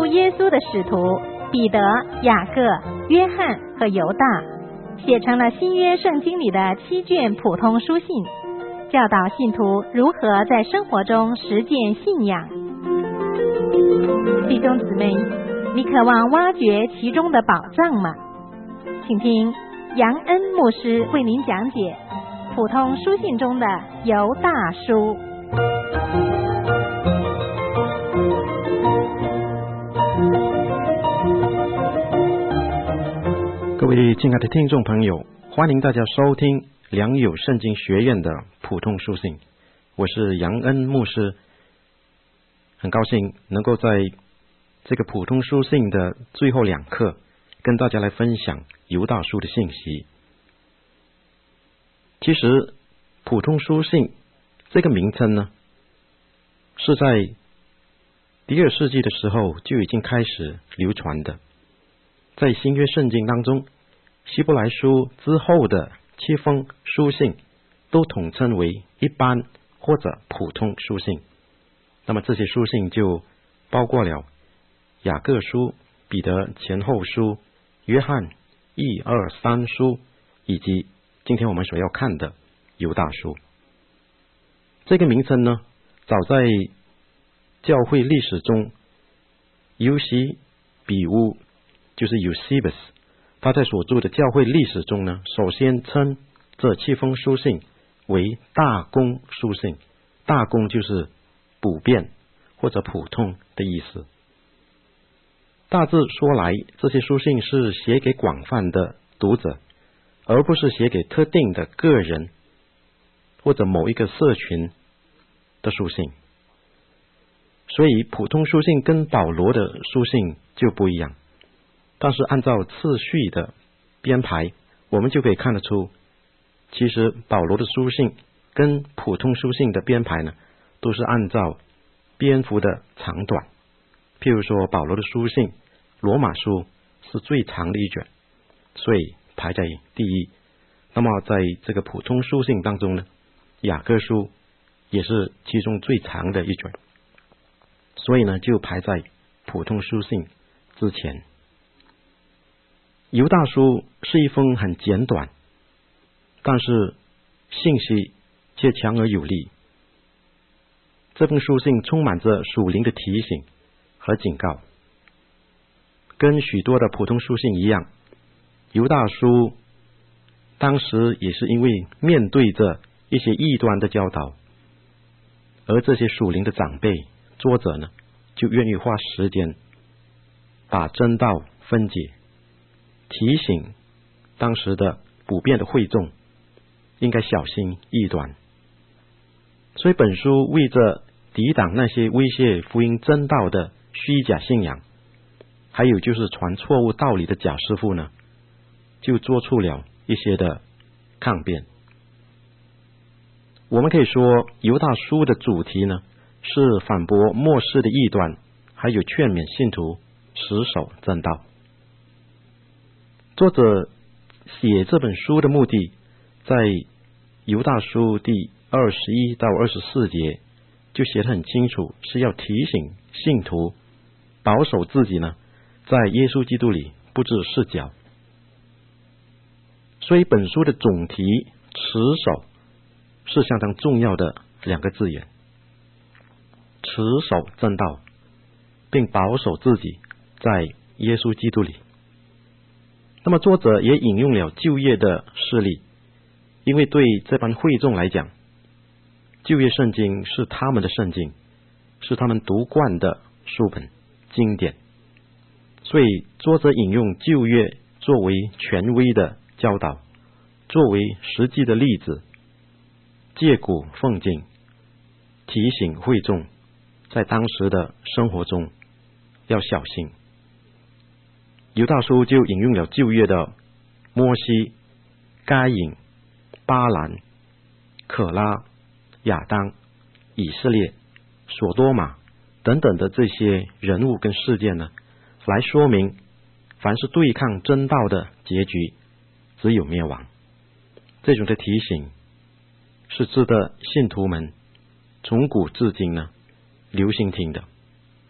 耶稣的使徒彼得、雅各、约翰和犹大，写成了新约圣经里的7卷普通书信，教导信徒如何在生活中实践信仰。弟兄姊妹，你渴望挖掘其中的宝藏吗？请听杨恩牧师为您讲解普通书信中的犹大书。 各位亲爱的听众朋友，欢迎大家收听良友圣经学院的普通书信，我是杨恩牧师，很高兴能够在这个普通书信的最后2课跟大家来分享犹大书的信息。其实普通书信这个名称呢，是在第2世纪的时候就已经开始流传的。在新约圣经当中，希伯来书之后的7封书信都统称为一般或者普通书信。那么这些书信就包括了雅各书、彼得前后书、约翰1、2、3书，以及今天我们所要看的犹大书。这个名称呢，早在教会历史中，尤西比乌就是 Eusebius， 他在所著的教会历史中呢，首先称这7封书信为大公书信。大公就是普遍或者普通的意思。大致说来，这些书信是写给广泛的读者，而不是写给特定的个人或者某一个社群的书信。所以普通书信跟保罗的书信就不一样，但是按照次序的编排，我们就可以看得出，其实保罗的书信跟普通书信的编排呢，都是按照篇幅的长短。譬如说保罗的书信罗马书是最长的一卷，所以排在第一。那么在这个普通书信当中呢，雅各书也是其中最长的一卷，所以呢就排在普通书信之前。犹大书是一封很简短，但是信息却强而有力。这封书信充满着属灵的提醒和警告。跟许多的普通书信一样，犹大书当时也是因为面对着一些异端的教导，而这些属灵的长辈作者呢，就愿意花时间把真道分解，提醒当时的普遍的会众应该小心异端。所以本书为着抵挡那些威胁福音真道的虚假信仰，还有就是传错误道理的假师傅呢，就做出了一些的抗辩。我们可以说犹大书的主题呢，是反驳末世的异端，还有劝勉信徒持守真道。作者写这本书的目的，在犹大书第21到24节就写得很清楚，是要提醒信徒保守自己呢，在耶稣基督里不致失脚。所以本书的总题持守是相当重要的2个字眼，持守真道，并保守自己在耶稣基督里。那么作者也引用了旧约的事例，因为对这班会众来讲，旧约圣经是他们的圣经，是他们读惯的书本经典，所以作者引用旧约作为权威的教导，作为实际的例子，借古奉今，提醒会众在当时的生活中要小心。犹大书就引用了旧约的摩西、该隐、巴兰、可拉、亚当、以色列、所多玛等等的这些人物跟事件呢，来说明凡是对抗真道的结局只有灭亡。这种的提醒是值得信徒们从古至今呢留心听的。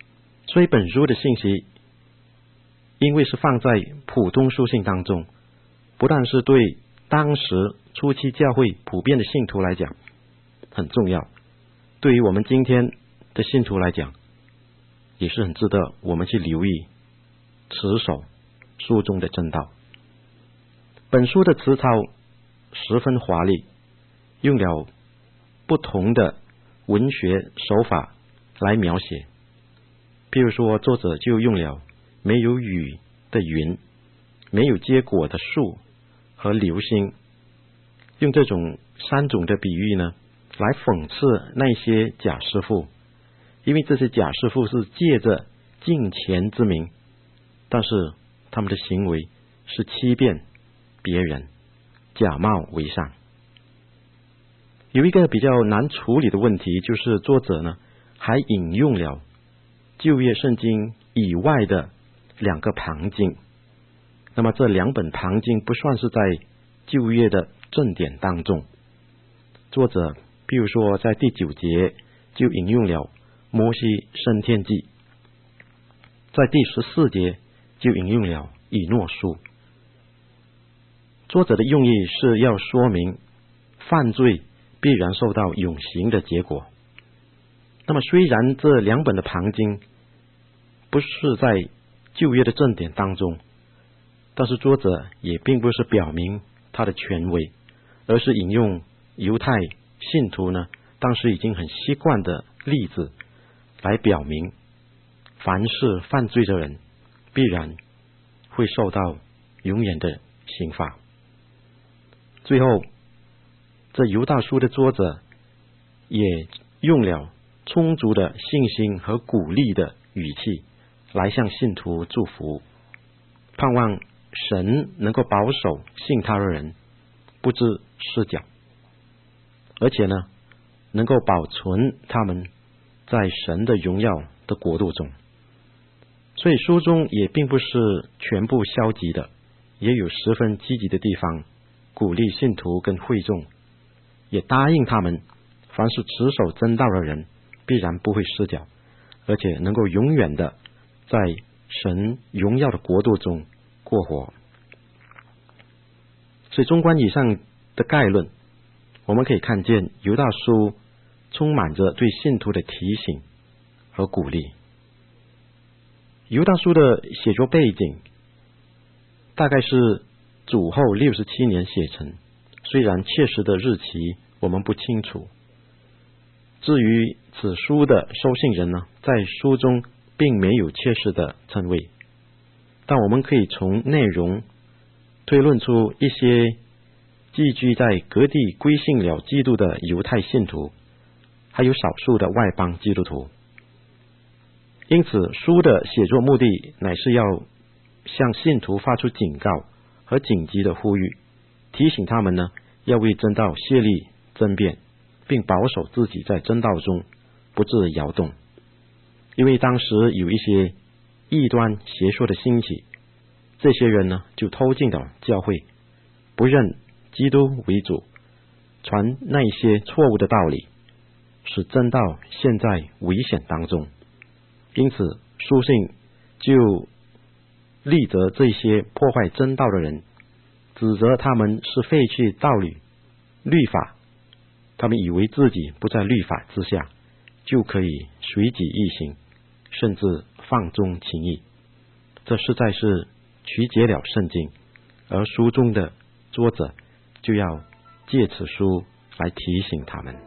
所以本书的信息，因为是放在普通书信当中，不但是对当时初期教会普遍的信徒来讲很重要，对于我们今天的信徒来讲，也是很值得我们去留意持守书中的真道。本书的词藻十分华丽，用了不同的文学手法来描写。譬如说，作者就用了没有雨的云，没有结果的树和流星，用这种三种的比喻呢，来讽刺那些假师傅。因为这些假师傅是借着敬虔之名，但是他们的行为是欺骗别人，假冒为善。有一个比较难处理的问题，就是作者呢还引用了旧约圣经以外的两个旁经。那么这两本旁经不算是在旧约的正典当中。作者比如说在第9节就引用了摩西升天记，在第14节就引用了以诺书。作者的用意是要说明犯罪必然受到永刑的结果。那么虽然这两本的旁经不是在旧约的正典当中，但是作者也并不是表明他的权威，而是引用犹太信徒呢当时已经很习惯的例子，来表明凡是犯罪的人必然会受到永远的刑罚。最后，这犹大书的作者也用了充足的信心和鼓励的语气来向信徒祝福，盼望神能够保守信他的人不致失脚，而且呢能够保存他们在神的荣耀的国度中。所以书中也并不是全部消极的，也有十分积极的地方，鼓励信徒跟会众，也答应他们凡是持守真道的人必然不会失脚，而且能够永远的在神荣耀的国度中过活。所以纵观以上的概论，我们可以看见犹大书充满着对信徒的提醒和鼓励。犹大书的写作背景大概是主后67年写成，虽然切实的日期我们不清楚。至于此书的收信人呢，在书中并没有切实的称谓，但我们可以从内容推论出一些寄居在各地归信了基督的犹太信徒，还有少数的外邦基督徒。因此书的写作目的乃是要向信徒发出警告和紧急的呼吁，提醒他们呢要为真道竭力争辩，并保守自己在真道中不致摇动。因为当时有一些异端邪说的兴起，这些人呢就偷进了教会，不认基督为主，传那些错误的道理，使真道陷在危险当中。因此书信就力责这些破坏真道的人，指责他们是废去道理律法，他们以为自己不在律法之下，就可以随己意行，甚至放纵情意。这实在是曲解了圣经，而书中的作者就要借此书来提醒他们。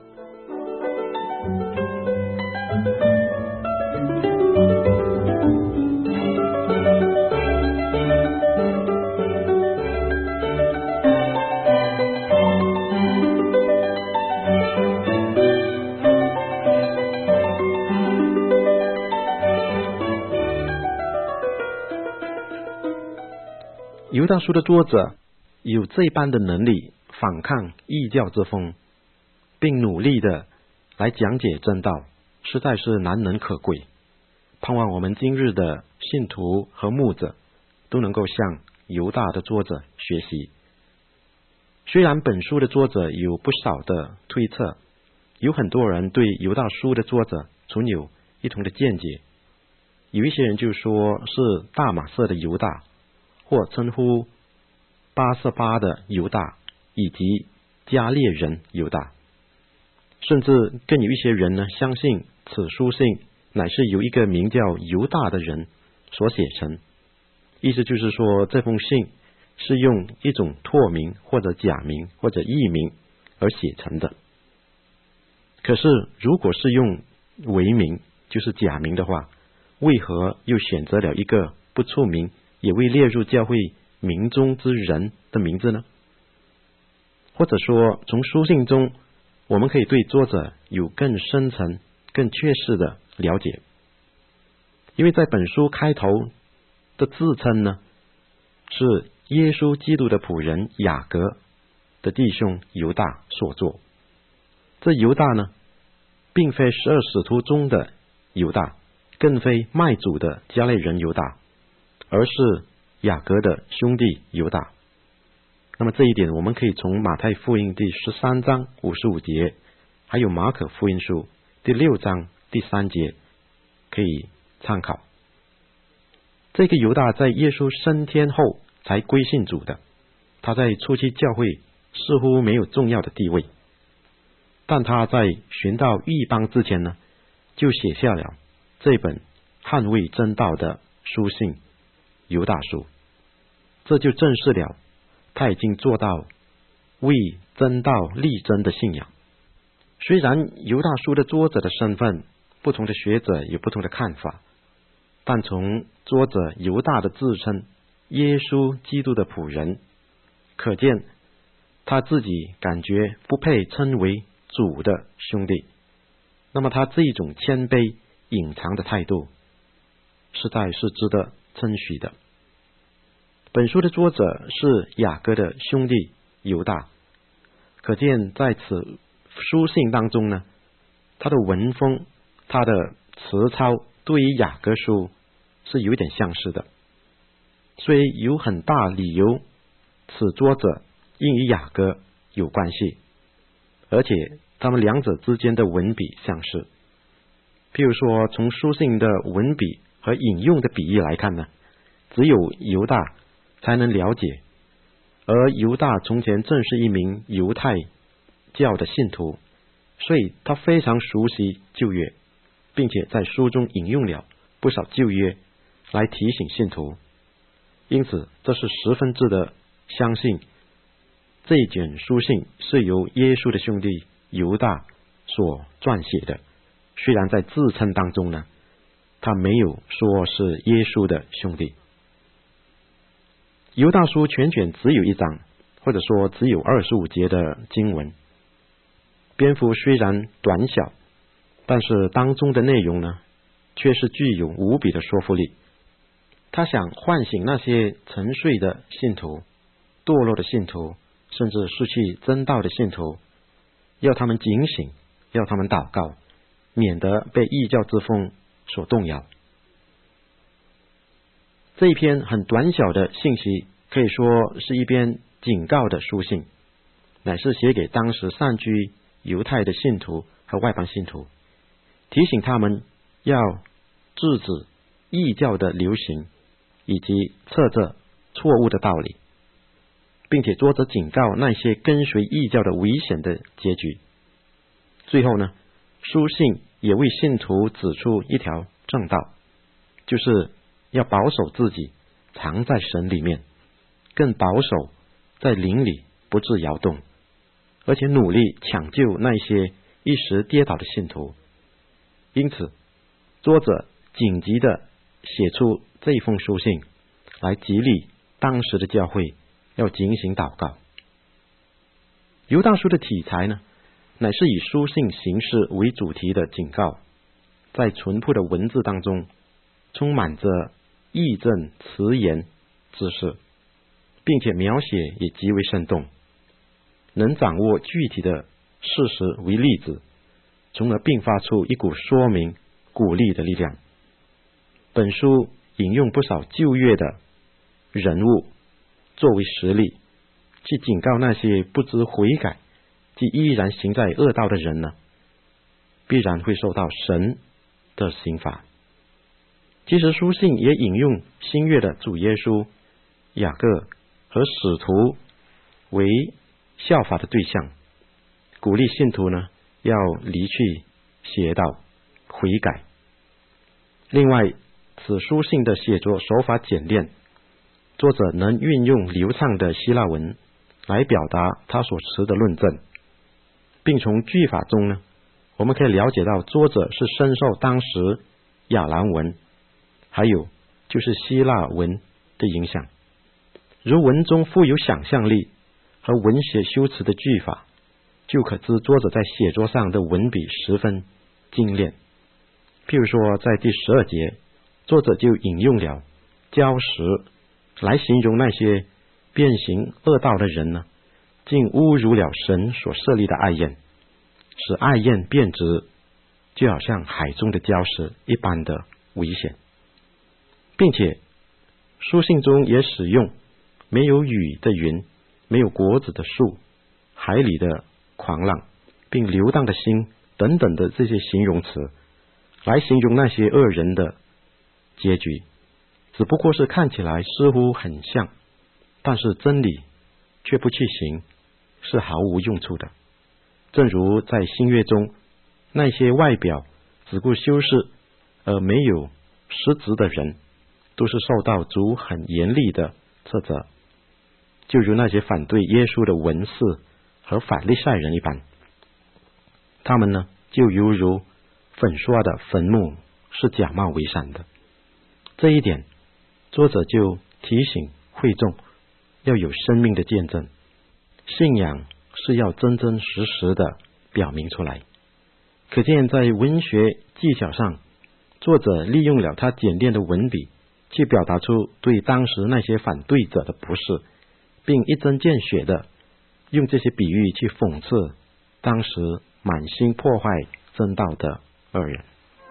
犹大书的作者有这般的能力反抗异教之风，并努力的来讲解真道，实在是难能可贵。盼望我们今日的信徒和牧者都能够向犹大的作者学习。虽然本书的作者有不少的推测，有很多人对犹大书的作者存有一同的见解， 有一些人就说是大马色的犹大，或称呼巴色巴的犹大，以及加列人犹大。甚至更有一些人呢，相信此书信乃是由一个名叫犹大的人所写成，意思就是说这封信是用一种托名或者假名或者艺名而写成的。可是如果是用伪名，就是假名的话，为何又选择了一个不出名也未列入教会名中之人的名字呢？或者说从书信中我们可以对作者有更深层更确实的了解。因为在本书开头的自称呢，是耶稣基督的仆人雅各的弟兄犹大所作。这犹大呢，并非12使徒中的犹大，更非卖主的加利人犹大，而是雅各的兄弟犹大。那么这一点我们可以从马太福音第13章55节，还有马可福音书第6章第3节可以参考。这个犹大在耶稣升天后才归信主的，他在初期教会似乎没有重要的地位，但他在寻到异邦之前呢，就写下了这本捍卫真道的书信犹大书。这就证实了他已经做到为真道力争的信仰。虽然犹大书的作者的身份，不同的学者有不同的看法，但从作者犹大的自称耶稣基督的仆人，可见他自己感觉不配称为主的兄弟。那么他这一种谦卑隐藏的态度，实在是值得称许的。本书的作者是雅各的兄弟犹大，可见在此书信当中呢，他的文风，他的词操对于雅各书是有点相似的，所以有很大理由此作者应与雅各有关系，而且他们两者之间的文笔相似。譬如说从书信的文笔和引用的比喻来看呢，只有犹大才能了解，而犹大从前正是一名犹太教的信徒，所以他非常熟悉旧约，并且在书中引用了不少旧约来提醒信徒。因此这是十分值得相信这一卷书信是由耶稣的兄弟犹大所撰写的，虽然在自称当中呢，他没有说是耶稣的兄弟。犹大书全卷只有一章，或者说只有25节的经文，篇幅虽然短小，但是当中的内容呢，却是具有无比的说服力。他想唤醒那些沉睡的信徒、堕落的信徒，甚至失去真道的信徒，要他们警醒，要他们祷告，免得被异教之风所动摇。这一篇很短小的信息，可以说是一篇警告的书信，乃是写给当时散居犹太的信徒和外邦信徒，提醒他们要制止异教的流行，以及测着错误的道理，并且作者警告那些跟随异教的危险的结局。最后呢，书信也为信徒指出一条正道，就是要保守自己藏在神里面，更保守在灵里不致摇动，而且努力抢救那些一时跌倒的信徒。因此作者紧急的写出这一封书信，来激励当时的教会要警醒祷告。犹大书的题材呢，乃是以书信形式为主题的警告，在淳朴的文字当中充满着义正辞严之势，并且描写也极为生动，能掌握具体的事实为例子，从而并发出一股说明鼓励的力量。本书引用不少旧约的人物作为实例，去警告那些不知悔改即依然行在恶道的人呢，必然会受到神的刑罚。 其实书信也引用新约的主耶稣、雅各和使徒为效法的对象，鼓励信徒呢要离去邪道，悔改。另外，此书信的写作手法简练，作者能运用流畅的希腊文来表达他所持的论证，并从句法中呢，我们可以了解到作者是深受当时亚兰文还有就是希腊文的影响。如文中富有想象力和文学修辞的句法，就可知作者在写作上的文笔十分精炼。譬如说在第12节，作者就引用了礁石来形容那些变行恶道的人呢，竟侮辱了神所设立的爱宴，使爱宴变质，就好像海中的礁石一般的危险。并且书信中也使用没有雨的云、没有果子的树、海里的狂浪，并流荡的心等等的这些形容词，来形容那些恶人的结局。只不过是看起来似乎很像，但是真理却不去行，是毫无用处的。正如在新约中，那些外表只顾修饰而没有实质的人，都是受到主很严厉的斥责，就如那些反对耶稣的文士和法利赛人一般。他们呢，就犹如粉刷的坟墓，是假冒伪善的。这一点，作者就提醒会众要有生命的见证，信仰是要真真实实的表明出来。可见在文学技巧上，作者利用了他简练的文笔，去表达出对当时那些反对者的不是，并一针见血的用这些比喻去讽刺当时满心破坏真道的恶人。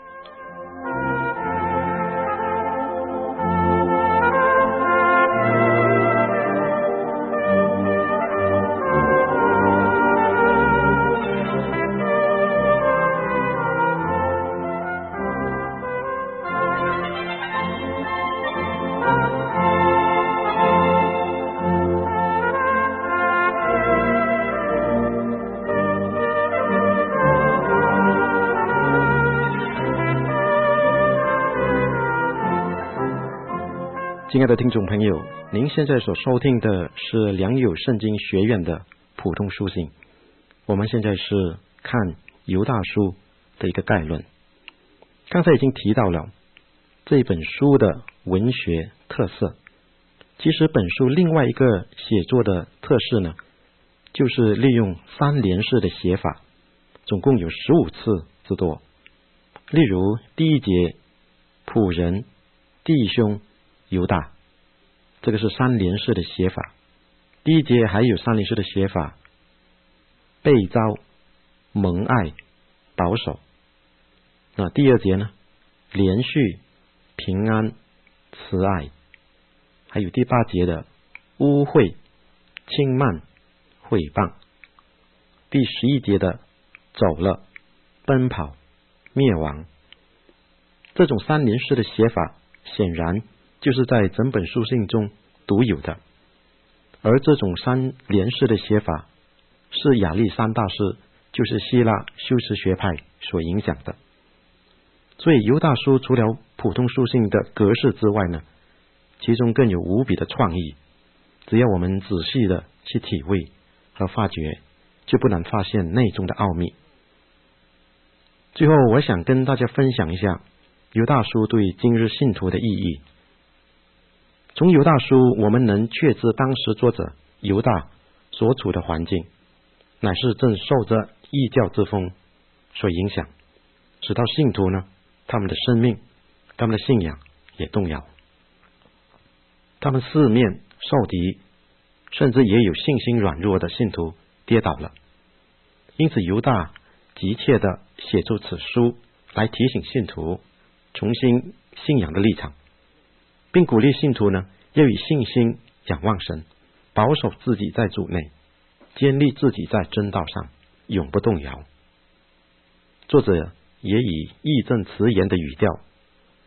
亲爱的听众朋友，您现在所收听的是良友圣经学院的普通书信。我们现在是看犹大书的一个概论。刚才已经提到了这本书的文学特色。其实本书另外一个写作的特色呢，就是利用3连式的写法，总共有15次之多。例如第1节仆人弟兄犹大，这个是3连式的写法。第1节还有3连式的写法，被招、蒙爱、保守。那第2节呢，连续、平安、慈爱。还有第8节的污秽、轻慢、毁谤。第11节的走了、奔跑、灭亡。这种3连式的写法显然就是在整本书信中独有的，而这种3连式的写法是亚历山大师，就是希腊修辞学派所影响的。所以犹大书除了普通书信的格式之外呢，其中更有无比的创意，只要我们仔细的去体会和发掘，就不难发现内中的奥秘。最后我想跟大家分享一下犹大书对今日信徒的意义。从犹大书我们能确知当时作者犹大所处的环境乃是正受着异教之风所影响，使到信徒呢，他们的生命、他们的信仰也动摇，他们四面受敌，甚至也有信心软弱的信徒跌倒了。因此犹大急切地写出此书来提醒信徒重新信仰的立场，并鼓励信徒呢，要以信心仰望神，保守自己在主内，坚立自己在真道上，永不动摇。作者也以义正辞严的语调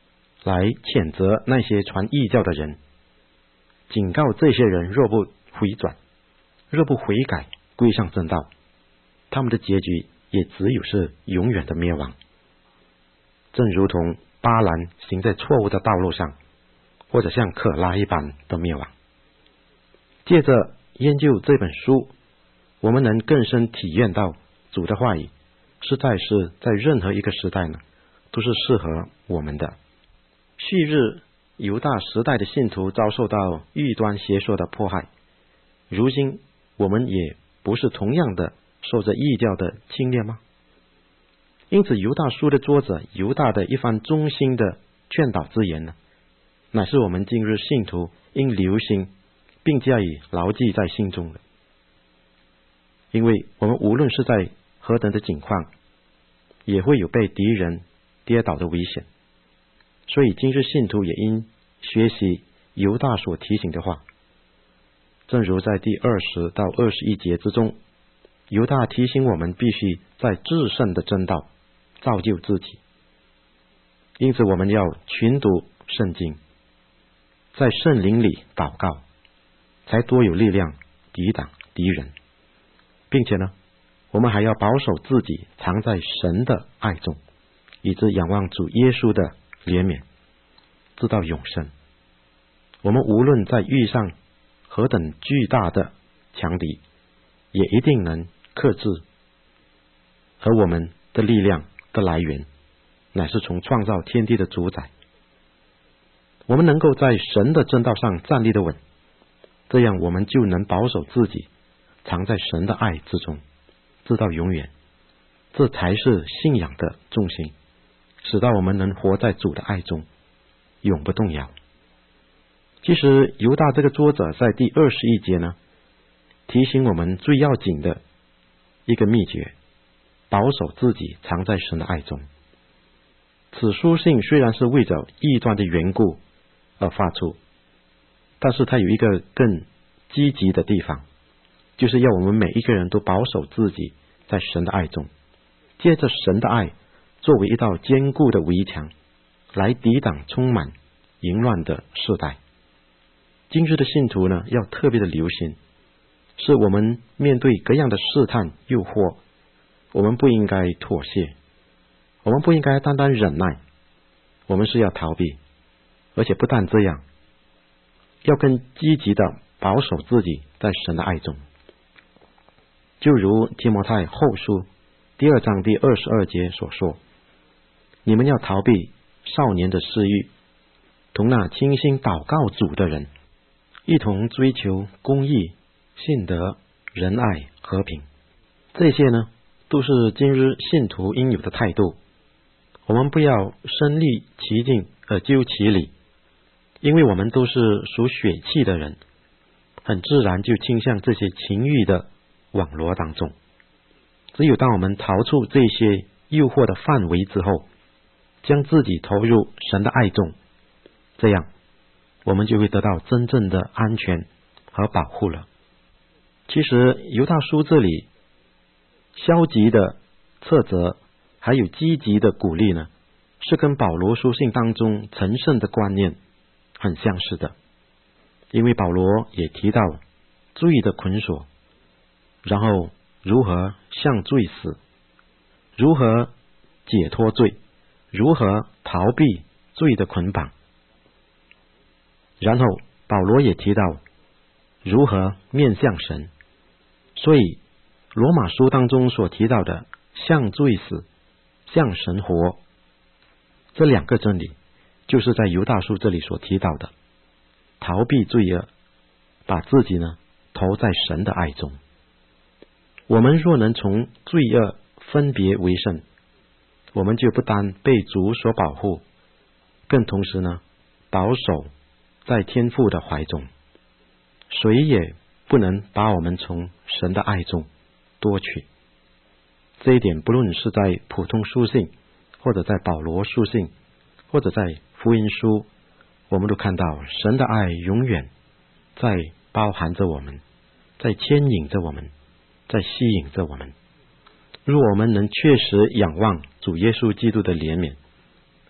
来谴责那些传异教的人，警告这些人若不回转，若不悔改归上正道，他们的结局也只有是永远的灭亡，正如同巴兰行在错误的道路上，或者像可拉一般的灭亡。借着研究这本书，我们能更深体验到主的话语实在是在任何一个时代呢，都是适合我们的。昔日犹大时代的信徒遭受到异端邪说的迫害，如今我们也不是同样的受着异教的侵略吗？因此犹大书的作者犹大的一番衷心的劝导之言呢，乃是我们今日信徒应留心并加以牢记在心中的。因为我们无论是在何等的境况，也会有被敌人跌倒的危险，所以今日信徒也应学习犹大所提醒的话。正如在第20到21节之中，犹大提醒我们必须在至圣的真道造就自己，因此我们要群读圣经，在圣灵里祷告，才多有力量抵挡敌人，并且呢，我们还要保守自己藏在神的爱中，以致仰望主耶稣的怜悯，直到永生。我们无论在遇上何等巨大的强敌，也一定能克制，而我们的力量的来源乃是从创造天地的主宰。我们能够在神的正道上站立得稳，这样我们就能保守自己藏在神的爱之中，直到永远。这才是信仰的重心，使到我们能活在主的爱中，永不动摇。其实犹大这个作者在第21节呢，提醒我们最要紧的一个秘诀，保守自己藏在神的爱中。此书信虽然是为着异端的缘故而发出，但是它有一个更积极的地方，就是要我们每一个人都保守自己在神的爱中，借着神的爱作为一道坚固的围墙，来抵挡充满淫乱的世代。今日的信徒呢，要特别的留心，是我们面对各样的试探诱惑，我们不应该妥协，我们不应该单单忍耐，我们是要逃避，而且不但这样，要更积极的保守自己在神的爱中。就如提摩太后书第2章第22节所说，你们要逃避少年的私欲，同那倾心祷告主的人，一同追求公义、信德、仁爱、和平。这些呢，都是今日信徒应有的态度。我们不要身历其境而究其理，因为我们都是属血气的人，很自然就倾向这些情欲的网罗当中。只有当我们逃出这些诱惑的范围之后，将自己投入神的爱中，这样我们就会得到真正的安全和保护了。其实犹大书这里消极的斥责还有积极的鼓励呢，是跟保罗书信当中成圣的观念很相似的。因为保罗也提到罪的捆锁，然后如何向罪死，如何解脱罪，如何逃避罪的捆绑。然后保罗也提到如何面向神。所以罗马书当中所提到的向罪死、向神活，这两个真理就是在犹大书这里所提到的，逃避罪恶，把自己呢投在神的爱中。我们若能从罪恶分别为圣，我们就不单被主所保护，更同时呢保守在天父的怀中，谁也不能把我们从神的爱中夺取。这一点不论是在普通书信，或者在保罗书信，或者在福音书，我们都看到神的爱永远在包含着我们，在牵引着我们，在吸引着我们。如果我们能确实仰望主耶稣基督的怜悯，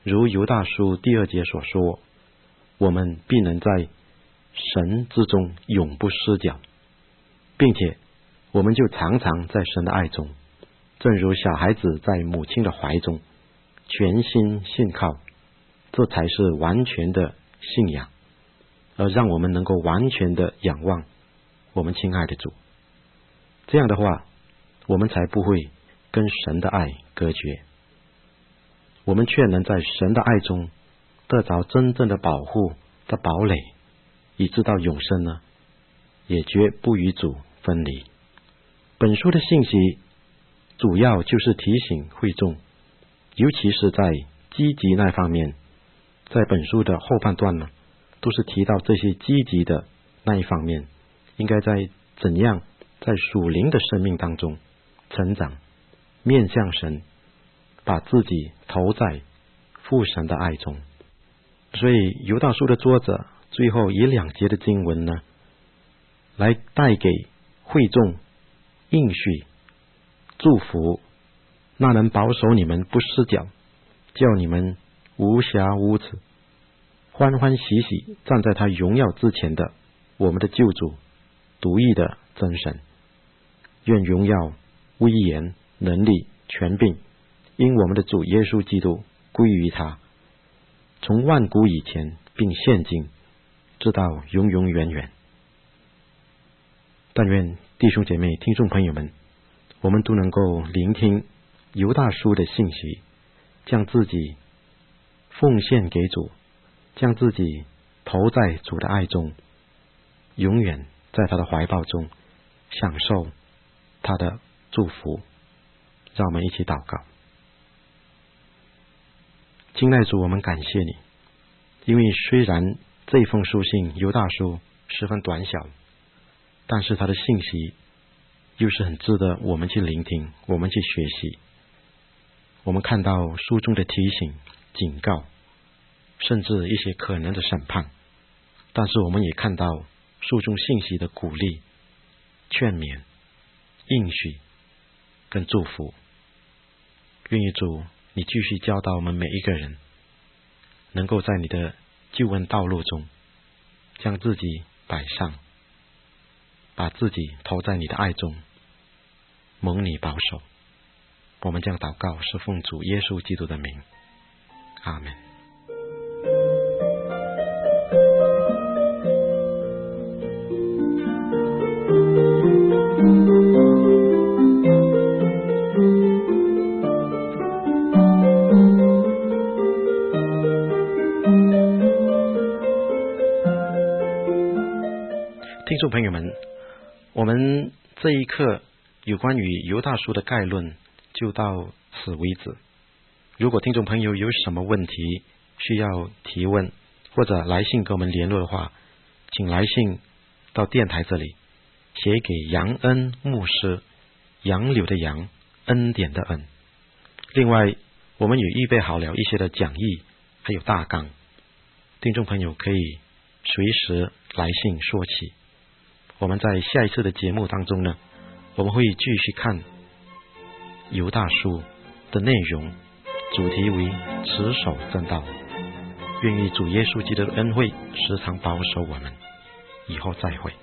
如犹大书第2节所说，我们必能在神之中永不失脚，并且我们就常常在神的爱中，正如小孩子在母亲的怀中，全心信靠，这才是完全的信仰，而让我们能够完全的仰望我们亲爱的主。这样的话，我们才不会跟神的爱隔绝，我们却能在神的爱中得着真正的保护的堡垒，以致到永生呢，也绝不与主分离。本书的信息主要就是提醒会众，尤其是在积极那方面，在本书的后半段呢，都是提到这些积极的那一方面，应该在怎样在属灵的生命当中成长，面向神，把自己投在父神的爱中。所以犹大书的作者最后以2节的经文呢，来带给会众应许祝福，那能保守你们不失脚，叫你们无瑕无疵，欢欢喜喜站在他荣耀之前的我们的救主，独一的真神。愿荣耀、威严、能力、权柄因我们的主耶稣基督归于他，从万古以前并现今，直到永永远远。但愿弟兄姐妹、听众朋友们，我们都能够聆听犹大书的信息，将自己奉献给主，将自己投在主的爱中，永远在他的怀抱中享受他的祝福。让我们一起祷告。亲爱的主，我们感谢你，因为虽然这封书信犹大书十分短小，但是它的信息又是很值得我们去聆听，我们去学习。我们看到书中的提醒、警告，甚至一些可能的审判，但是我们也看到书中信息的鼓励、劝勉、应许跟祝福。愿意主你继续教导我们每一个人，能够在你的救恩道路中将自己摆上，把自己投在你的爱中，蒙你保守。我们将祷告是奉主耶稣基督的名，阿们。听众朋友们，我们这一课有关于犹大书的概论就到此为止。如果听众朋友有什么问题需要提问，或者来信跟我们联络的话，请来信到电台这里，写给杨恩牧师，杨柳的杨，恩典的恩。另外我们也预备好了一些的讲义还有大纲，听众朋友可以随时来信说起。我们在下一次的节目当中呢，我们会继续看犹大书的内容，主题为持守真道。愿意主耶稣基督的恩惠时常保守我们，以后再会。